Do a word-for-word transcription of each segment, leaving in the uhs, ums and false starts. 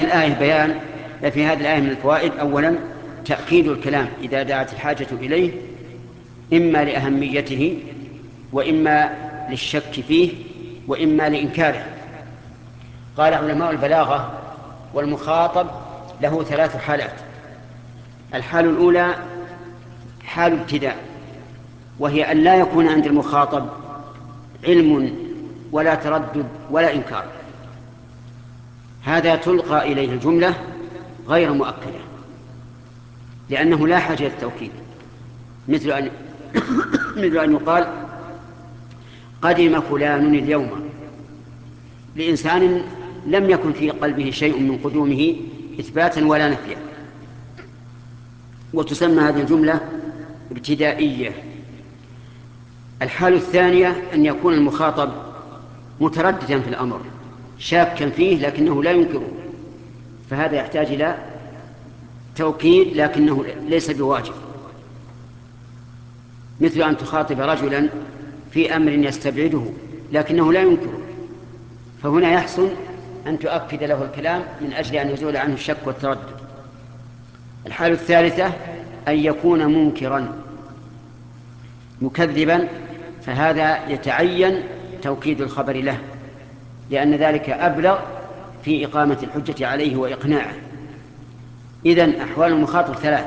الآية بيان في هذه الآية من الفوائد: أولا تأكيد الكلام إذا دعت الحاجة إليه، إما لأهميته وإما للشك فيه وإما لإنكاره. قال علماء البلاغة: والمخاطب له ثلاث حالات. الحال الأولى حال ابتداء، وهي أن لا يكون عند المخاطب علم ولا تردد ولا إنكار، هذا تلقى إليه الجملة غير مؤكدة لأنه لا حاجة للتوكيد، مثل أن مثل أن يقال: قدم فلان اليوم، لإنسان لم يكن في قلبه شيء من قدومه إثباتا ولا نفيا، وتسمى هذه الجملة ابتدائية. الحال الثانية أن يكون المخاطب مترددا في الأمر، شاكا فيه لكنه لا ينكره، فهذا يحتاج إلى توكيد لكنه ليس بواجب، مثل أن تخاطب رجلا في أمر يستبعده لكنه لا ينكره، فهنا يحسن أن تؤكد له الكلام من أجل أن يزول عنه الشك والتردد. الحالة الثالثة أن يكون منكرا مكذبا، فهذا يتعين توكيد الخبر له، لأن ذلك أبلغ في إقامة الحجة عليه وإقناعه. إذن أحوال المخاطب ثلاث: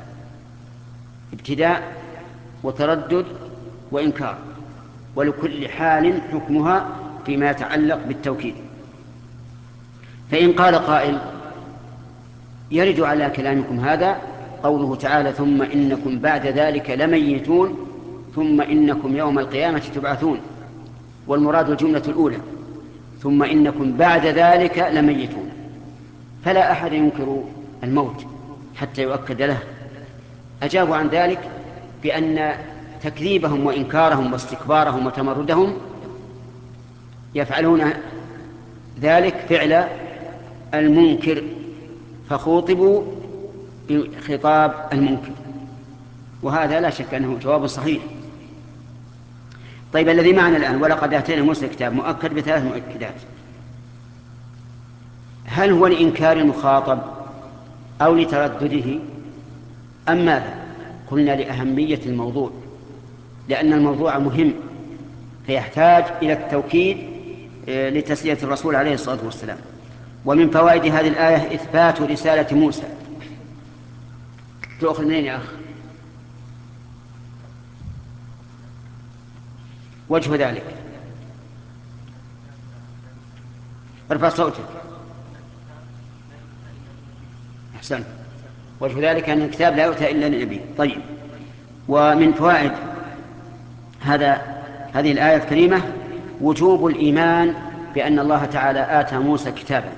ابتداء وتردد وإنكار، ولكل حال حكمها فيما يتعلق بالتوكيد. فإن قال قائل: يرد على كلامكم هذا قوله تعالى: ثم إنكم بعد ذلك لميتون ثم إنكم يوم القيامة تبعثون، والمراد الجملة الأولى: ثم إنكم بعد ذلك لميتون، فلا أحد ينكر الموت حتى يؤكد له. أجابوا عن ذلك بأن تكذيبهم وإنكارهم واستكبارهم وتمردهم يفعلون ذلك فعل المنكر، فخوطبوا بخطاب المنكر، وهذا لا شك أنه جواب صحيح. طيب، الذي معنا الآن: ولقد آتينا موسى الكتاب مؤكد بثلاث مؤكدات، هل هو لإنكار المخاطب أو لتردده أم ماذا؟ قلنا لأهمية الموضوع، لأن الموضوع مهم فيحتاج إلى التوكيد لتسلية الرسول عليه الصلاة والسلام. ومن فوائد هذه الآية إثبات رسالة موسى. تأخذ منين يا أخ؟ وجه ذلك، ارفع صوتك. أحسن. وجه ذلك أن الكتاب لا يؤتى إلا للنبي. طيب، ومن فوائد هذا هذه الآية الكريمة وجوب الإيمان بأن الله تعالى آتى موسى كتابا،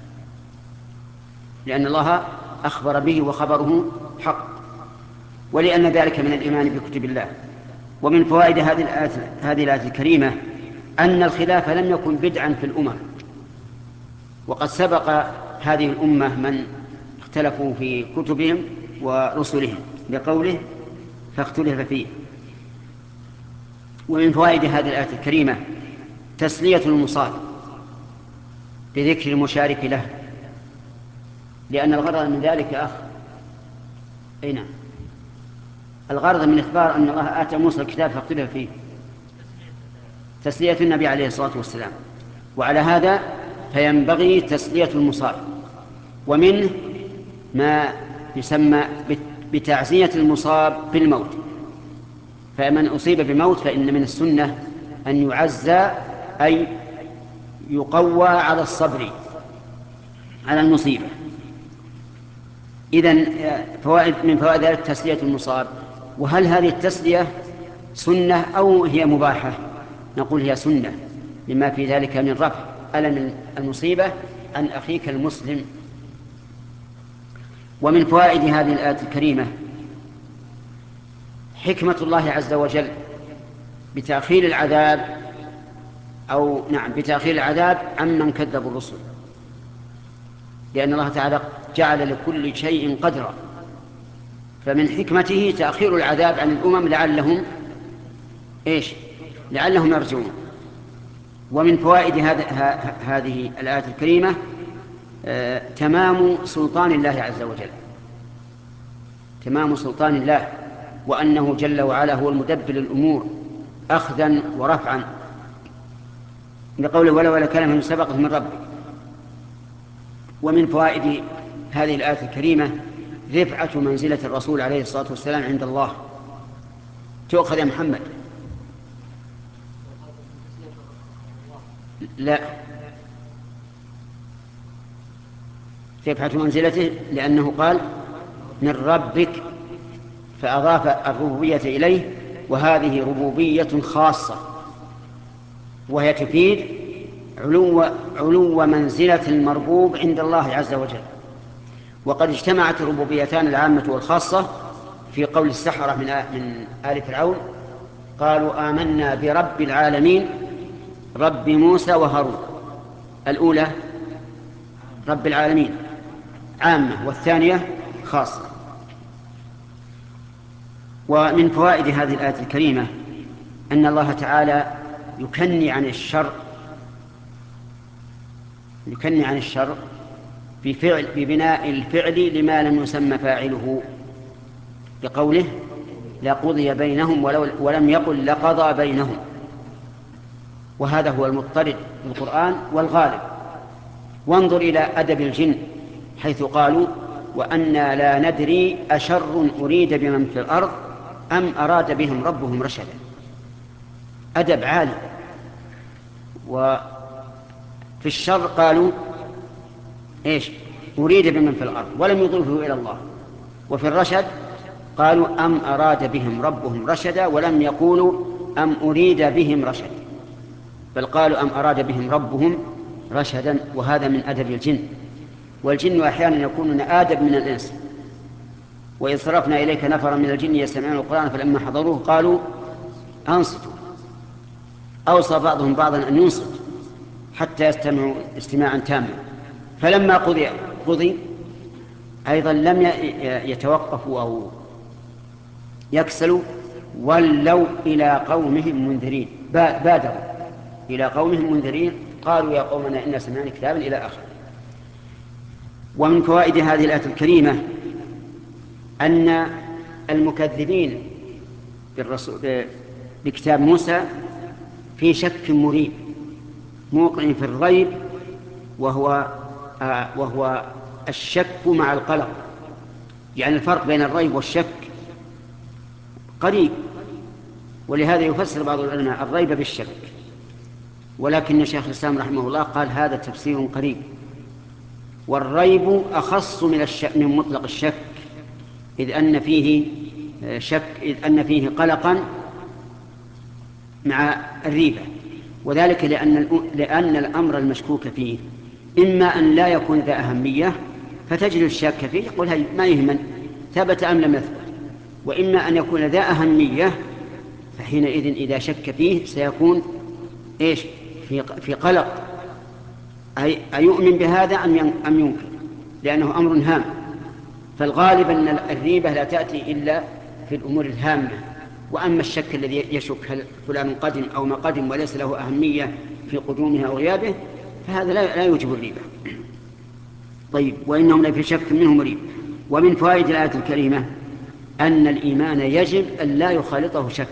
لأن الله أخبر به وخبره حق، ولأن ذلك من الإيمان بكتب الله. ومن فوائد هذه الآية هذه الآية الكريمة أن الخلاف لم يكن بدعا في الأمم، وقد سبق هذه الأمة من اختلفوا في كتبهم ورسلهم بقوله: فاختلف فيه. ومن فوائد هذه الآية الكريمة تسلية المصاب بذكر المشارك له، لأن الغرض من ذلك أخ أي نعم الغرض من إخبار أن الله آتى موسى الكتاب فاختلف فيه تسلية النبي عليه الصلاة والسلام، وعلى هذا فينبغي تسلية المصاب. ومنه ما يسمى بتعزية المصاب بالموت، فمن أصيب بموت فإن من السنة أن يعزى، أي يقوى على الصبر على المصيبة. إذن فوائد من فوائد ذلك تسلية المصاب. وهل هذه التسلية سنة أو هي مباحة؟ نقول هي سنة، لما في ذلك من رفع ألم المصيبة عن أخيك المسلم. ومن فوائد هذه الآية الكريمة حكمة الله عز وجل بتأخير العذاب أو نعم بتأخير العذاب عمن كذب الرسل، لأن الله تعالى جعل لكل شيء قدرا، فمن حكمته تأخير العذاب عن الأمم لعلهم إيش لعلهم يرجعون. ومن فوائد هذه الآية الكريمة آه تمام سلطان الله عز وجل، تمام سلطان الله، وأنه جل وعلا هو المدبر الأمور أخذا ورفعا، لقوله ولا ولا كلمة سبقت من ربك. ومن فوائد هذه الآية الكريمة رفعة منزلة الرسول عليه الصلاة والسلام عند الله. تؤخذ يا محمد؟ لا، رفعة منزلته لأنه قال من ربك فأضاف الربوبية إليه، وهذه ربوبية خاصة وهي تفيد علو, علو منزلة المربوب عند الله عز وجل. وقد اجتمعت الربوبيتان العامة والخاصة في قول السحرة من من آل فرعون قالوا آمنا برب العالمين رب موسى وهارون. الأولى رب العالمين عامة والثانية خاصة. ومن فوائد هذه الآية الكريمة أن الله تعالى يكني عن الشر يكني عن الشر بفعل ببناء الفعل لما لم يسمى فاعله، بقوله لقضي بينهم ولو ولم يقل لقضى بينهم. وهذا هو المضطرد في القرآن والغالب. وانظر إلى أدب الجن حيث قالوا وأنا لا ندري أشر أريد بمن في الأرض أم أراد بهم ربهم رشدا. أدب عالي. وفي الشر قالوا إيش؟ أريد بمن في الأرض ولم يضيفه إلى الله. وفي الرشد قالوا أم أراد بهم ربهم رشدا ولم يقولوا أم أريد بهم رشد، بل قالوا أم أراد بهم ربهم رشدا. وهذا من أدب الجن. والجن أحيانا يكونون آدب من الإنس. وإذ صرفنا إليك نفرا من الجن يستمعون القرآن فلما حضروه قالوا أنصتوا. أوصى بعضهم بعضا أن ينصت حتى يستمعوا استماعا تاما. فلما قضي, قضي أيضا لم يتوقفوا أو يكسلوا، ولوا إلى قومهم منذرين، بادروا إلى قومهم منذرين قالوا يا قومنا إنا سمعنا كتابا إلى آخره. ومن فوائد هذه الآية الكريمة أن المكذبين بالرسول بكتاب موسى في شك مريب موقع في الريب، وهو آه وهو الشك مع القلق. يعني الفرق بين الريب والشك قريب، ولهذا يفسر بعض العلماء الريب بالشك، ولكن شيخ الإسلام رحمه الله قال هذا تفسير قريب. والريب أخص من الشك من مطلق الشك، إذ أن فيه شك إذ أن فيه قلقا مع الريبة. وذلك لأن لأن الأمر المشكوك فيه إما أن لا يكون ذا أهمية فتجد الشاك فيه يقول هاي ما يهمن ثبت أم لم يثبت، وإما أن يكون ذا أهمية فحينئذ إذا شك فيه سيكون إيش في في قلق، أي أيؤمن بهذا أم ينكر، لأنه أمر هام. فالغالب أن الريبة لا تأتي إلا في الأمور الهامة. وأما الشك الذي يشك هل فلان قدم أو ما قدم وليس له أهمية في قدومه أو غيابه فهذا لا يوجب الريبة. طيب، وإنهم لفي شك منه مريب. ومن فوائد الآية الكريمة أن الإيمان يجب أن لا يخالطه شك،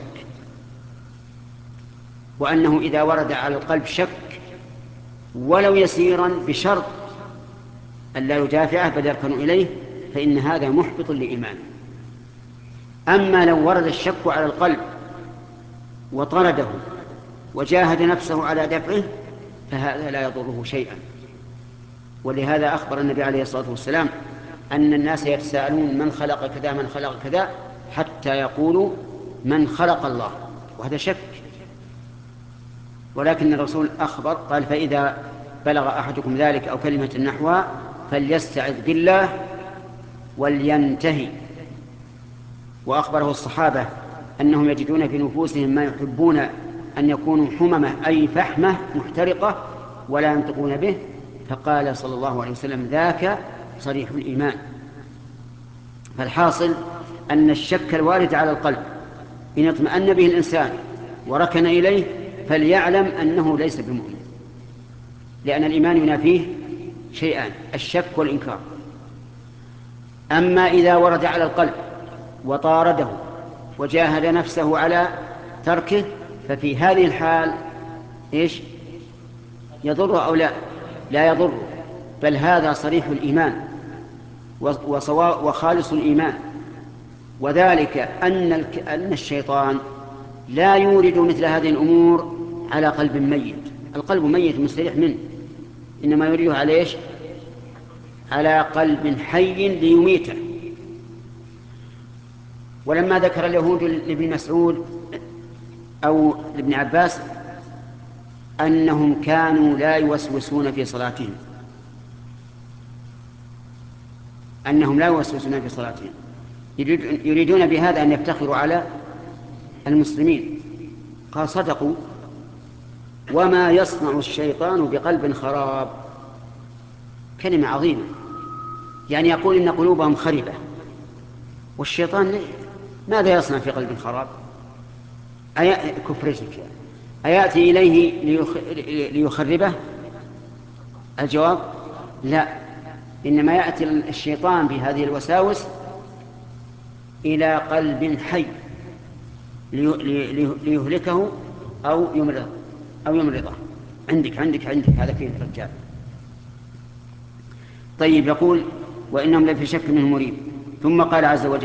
وأنه إذا ورد على القلب شك ولو يسيرا بشرط أن لا يدافعه بل يركن إليه فإن هذا محبط لإيمانه. أما لو ورد الشك على القلب وطرده وجاهد نفسه على دفعه فهذا لا يضره شيئا. ولهذا أخبر النبي عليه الصلاة والسلام أن الناس يتساءلون من خلق كذا من خلق كذا حتى يقولوا من خلق الله، وهذا شك. ولكن الرسول أخبر قال فإذا بلغ أحدكم ذلك أو كلمة نحوها فليستعذ بالله ولينتهي. وأخبره الصحابة أنهم يجدون في نفوسهم ما يحبون أن يكونوا حممة أي فحمة محترقة ولا ينطقون به، فقال صلى الله عليه وسلم ذاك صريح الإيمان. فالحاصل أن الشك الوارد على القلب إن اطمأن به الإنسان وركن إليه فليعلم أنه ليس بمؤمن، لأن الإيمان ينافيه شيئان: الشك والإنكار. أما إذا ورد على القلب وطارده وجاهد نفسه على تركه، ففي هذه الحال إيش؟ يضر أو لا؟ لا يضر، بل هذا صريح الإيمان وخالص الإيمان. وذلك أن أن الشيطان لا يورد مثل هذه الأمور على قلب ميت. القلب ميت مستريح منه، إنما يريده على إيش؟ على قلب حي ليميته. ولما ذكر اليهود لابن مسعود أو لابن عباس أنهم كانوا لا يوسوسون في صلاتهم، أنهم لا يوسوسون في صلاتهم، يريدون بهذا أن يفتخروا على المسلمين. قال: صدقوا، وما يصنع الشيطان بقلب خراب. كلمة عظيمة، يعني يقول إن قلوبهم خربة، والشيطان ماذا يصنع في قلب خراب؟ أي... كفرتك يعني. أيأتي إليه ليخربه؟ الجواب: لا، إنما يأتي الشيطان بهذه الوساوس إلى قلب حي ليهلكه أو يمرضه أو يمرضه. عندك عندك عندك هذا فيه الرجال. طيب، يقول: وإنهم لفي شك منه مريب. ثم قال عز وجل: